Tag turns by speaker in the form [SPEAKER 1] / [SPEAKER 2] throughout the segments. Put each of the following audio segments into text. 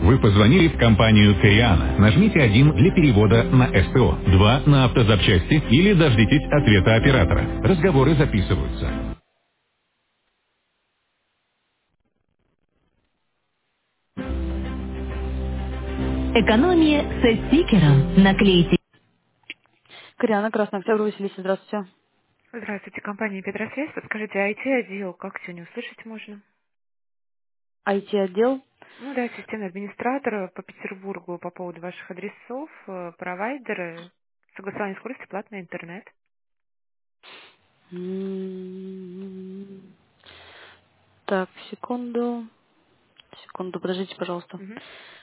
[SPEAKER 1] Вы позвонили в компанию Кориана. Нажмите 1 для перевода на СТО, 2 на автозапчасти или дождитесь ответа оператора. Разговоры записываются. Экономия со стикером. Наклейте. Кориана, Красный Октябрь, Василиса, здравствуйте.
[SPEAKER 2] Здравствуйте, компания Петросвязь. Подскажите, IT-отдел, как сегодня услышать можно?
[SPEAKER 1] IT-отдел.
[SPEAKER 2] Ну да, системный администратор по Петербургу по поводу ваших адресов, провайдеры, согласование скорости, платный интернет.
[SPEAKER 1] Так, секунду. Секунду, подождите, пожалуйста.
[SPEAKER 2] Мгм.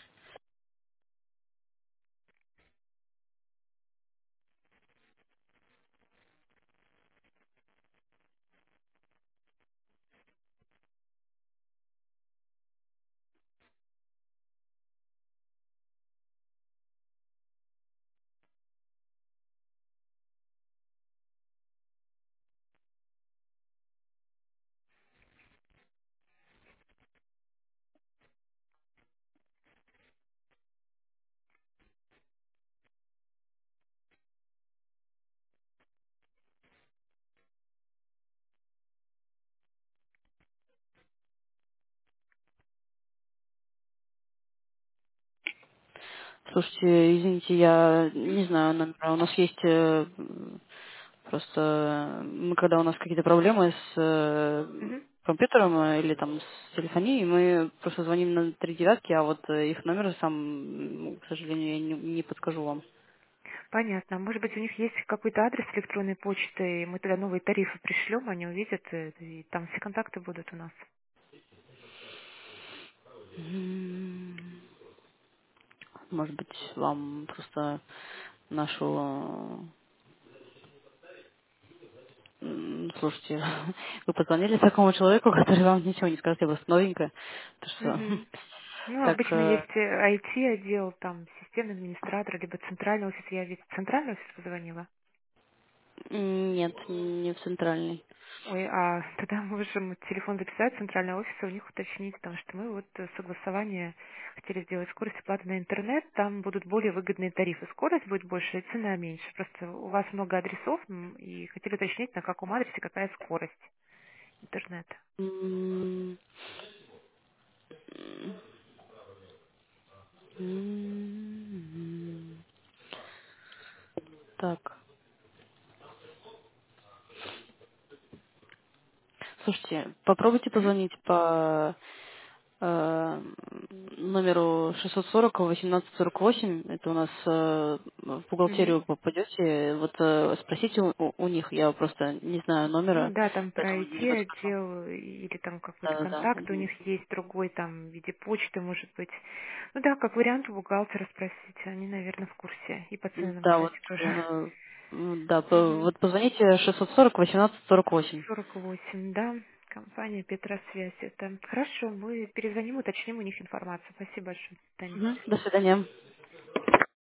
[SPEAKER 1] Слушайте, извините, я
[SPEAKER 2] Мгм.
[SPEAKER 1] не знаю номера. У нас есть просто мы когда у нас какие-то проблемы с
[SPEAKER 2] Мгм.
[SPEAKER 1] компьютером или там с телефонией, мы просто звоним на 39, а вот их номер сам, к сожалению, я не подскажу вам.
[SPEAKER 2] Понятно. Может быть, у них есть какой-то адрес электронной почты, и мы тогда новые тарифы пришлем, они увидят, и там все контакты будут у нас.
[SPEAKER 1] Может быть, вам просто нашу... Слушайте, вы позвонили такому человеку, который вам ничего не скажет, я просто новенькая. Так что,
[SPEAKER 2] Мгм. Ну,
[SPEAKER 1] так,
[SPEAKER 2] обычно есть IT-отдел, там, системный администратор, либо центральный офис. Я ведь в центральный офис позвонила.
[SPEAKER 1] нет, не в центральный.
[SPEAKER 2] Ой, а тогда можем телефон записать центрального офиса, у них уточнить, потому что мы вот согласование хотели сделать скорость оплаты на интернет, там будут более выгодные тарифы. Скорость будет больше, и цена меньше. Просто у вас много адресов, и хотели уточнить, на каком адресе какая скорость интернета.
[SPEAKER 1] М, м, Так, слушайте, попробуйте
[SPEAKER 2] Мгм.
[SPEAKER 1] позвонить по номеру 640-1848. Это у нас в
[SPEAKER 2] Мгм.
[SPEAKER 1] бухгалтерию попадете. Вот спросите у них, я просто не знаю
[SPEAKER 2] Ну
[SPEAKER 1] номера,
[SPEAKER 2] да, там про
[SPEAKER 1] поэтому не подскажу.
[SPEAKER 2] IT-отдел или там какой-то
[SPEAKER 1] Да-да-да.
[SPEAKER 2] контакт у
[SPEAKER 1] Мгм.
[SPEAKER 2] них есть, другой там в виде почты, может быть. Ну да, как вариант у бухгалтера спросить, они, наверное, в курсе. И по ценам,
[SPEAKER 1] Да, вот,
[SPEAKER 2] кстати, тоже.
[SPEAKER 1] да,
[SPEAKER 2] Мгм.
[SPEAKER 1] вот позвоните 640-1848.
[SPEAKER 2] 48, да, компания Петросвязь. Это хорошо, мы перезвоним, уточним у них информацию. Спасибо большое. До свидания.
[SPEAKER 1] До свидания.